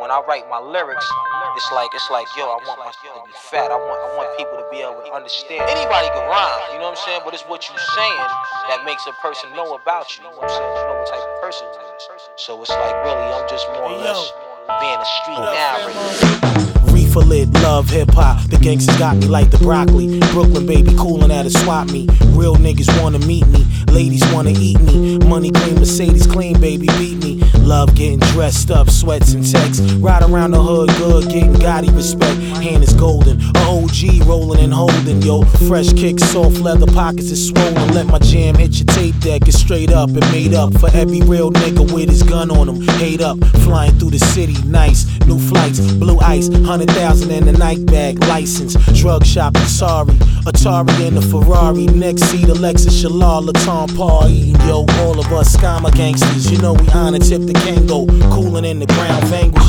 when I write my lyrics, it's like, yo, I want my shit to be fat. I want people to be able to understand. Anybody can rhyme, you know what I'm saying? But it's what you saying that makes a person know about you. You know what I'm saying? You know what type of person you is. So it's like, really, I'm just more or less being a street narrator. Reefer lit, love hip hop. The gangsters got me like the broccoli. Brooklyn baby coolin' at a swap meet. Real niggas wanna meet me. Ladies wanna eat me. Money clean, Mercedes clean, baby beat me. Love getting dressed up, sweats and texts. Ride around the hood good, getting Gotti respect. Hand is golden, a OG rolling and holding, yo. Fresh kicks, soft leather pockets is swollen. Let my jam hit your tape deck. It's straight up and made up for every real nigga with his gun on him. Hate up, flying through the city, nice. New flights, blue ice, 100,000 in the night bag, license. Drug shopping, sorry. Atari in the Ferrari, next seat, Alexa Shalal, Laton Paul eating, yo. All of us Skama gangsters, you know we honor Tip the Kango, cooling in the brown vanquish.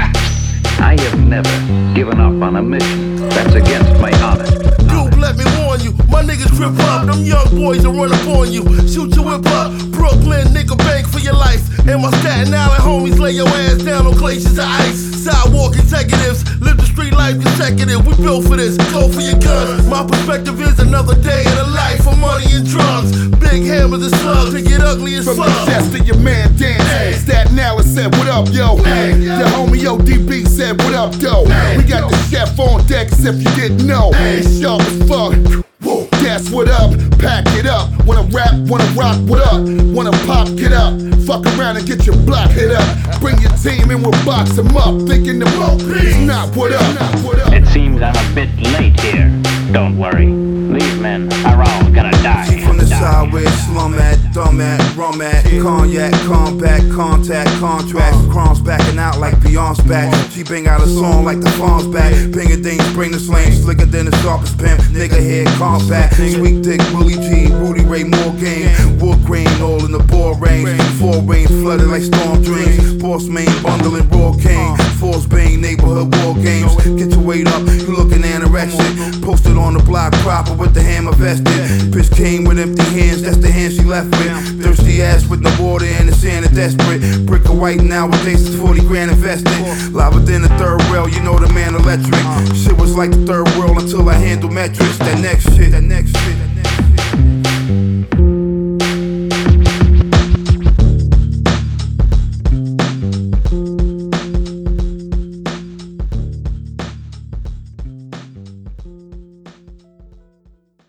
I have never given up on a mission that's against my honor. Dude, let me warn you, my niggas grip up, them young boys will run up on you. Shoot your whip up, Brooklyn, nigga bank for your life. And my Staten Island homies lay your ass down on glaciers of ice. Sidewalk executives, live the street life consecutive. We built for this, go for your guns. My perspective is another day in the life of money and drugs. Big hammers and slugs to get ugly as fuck. From the chest to your man dance. Staten Island said, what up, yo? The homie ODB said, what up, though? We got the chef on deck, as if you didn't know. It's sharp as fuck. That's what up, pack it up. Wanna rap, wanna rock, what up? Wanna pop, get up. Fuck around and get your block hit up. Bring your team and we'll box them up. Thinking the mo is not what up. It seems I'm a bit late here. Don't worry, these men are all gonna die. She from the side where slum at, dumb at, rum at, cognac, compact, contact, contract. Crumbs backing out like Beyonce back. She bang out a song like the Fonz back. Pinger things bring the slang, slicker than the sharpest pimp. Nigga head compact, sweet dick, Willie G, Rudy Ray, more game. Wood grain, all in the ball range. Four rain flooded like storm drains. Boss main bundling raw cane. Force Bane, neighborhood war games. Get your weight up, you looking anorexic. Posted on the block proper with the hammer vested. Bitch came with empty hands, that's the hand she left with. Thirsty ass with no water and the sand is desperate. Brick of white nowadays is 40 grand invested. Live within the third rail, you know the man electric. Shit was like the third world until I handle metrics. That next shit.